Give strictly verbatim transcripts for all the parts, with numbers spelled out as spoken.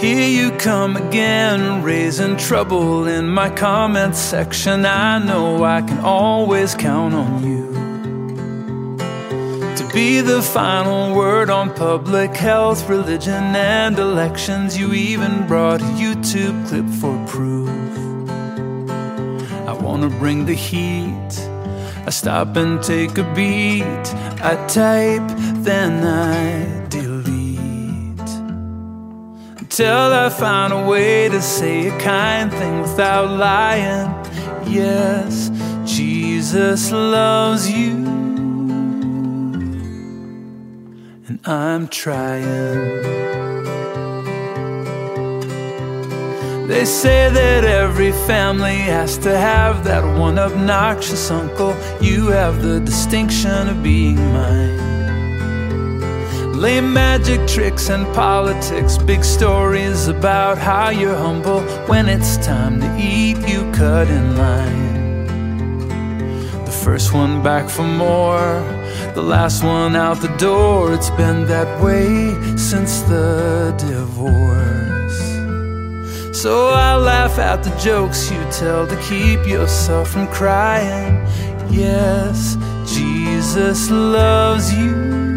Here you come again, raising trouble in my comment section. I know I can always count on you to be the final word on public health, religion, and elections. You even brought a YouTube clip for proof. I wanna bring the heat. I stop and take a beat. I type, then I delete, till I find a way to say a kind thing without lying. Yes, Jesus loves you, and I'm trying. They say that every family has to have that one obnoxious uncle. You have the distinction of being mine. Lame magic tricks and politics, big stories about how you're humble. When it's time to eat, you cut in line. The first one back for more, the last one out the door. It's been that way since the divorce. So I laugh at the jokes you tell to keep yourself from crying. Yes, Jesus loves you,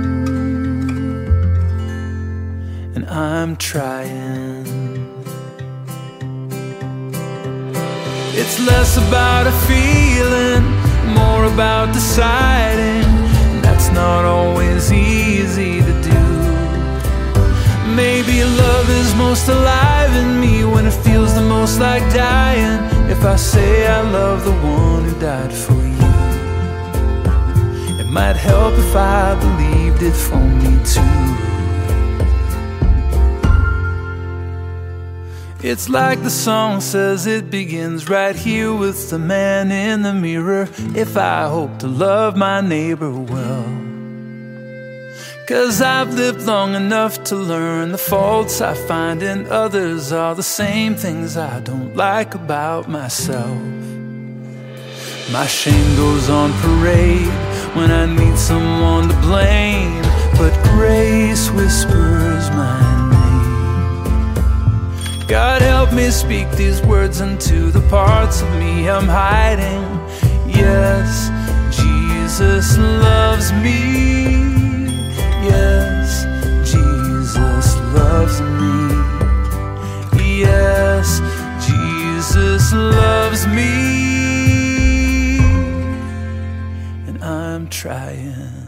and I'm trying. It's less about a feeling, more about deciding. That's not always easy to do. Maybe love is most alive in me when it feels the most like dying. If I say I love the one who died for you, it might help if I believed it for me too. It's like the song says, it begins right here with the man in the mirror. If I hope to love my neighbor well, 'cause I've lived long enough to learn the faults I find in others are the same things I don't like about myself. My shame goes on parade when I need someone to blame, but grace whispers my name. God help me speak these words into the parts of me I'm hiding. Yes, Jesus loves me. Yes, Jesus loves me. Yes, Jesus loves me, and I'm trying.